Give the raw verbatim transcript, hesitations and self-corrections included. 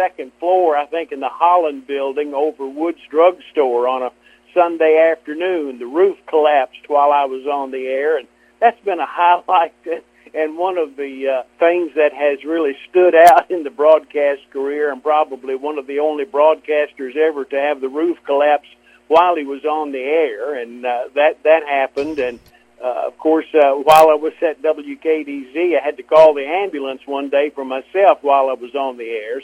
second floor, I think in the Holland building over Woods Drug Store on a Sunday afternoon. The roof collapsed while I was on the air, and that's been a highlight and one of the uh, things that has really stood out in the broadcast career, and probably one of the only broadcasters ever to have the roof collapse while he was on the air, and uh, that, that happened. And, uh, of course, uh, while I was at W K D Z, I had to call the ambulance one day for myself while I was on the air.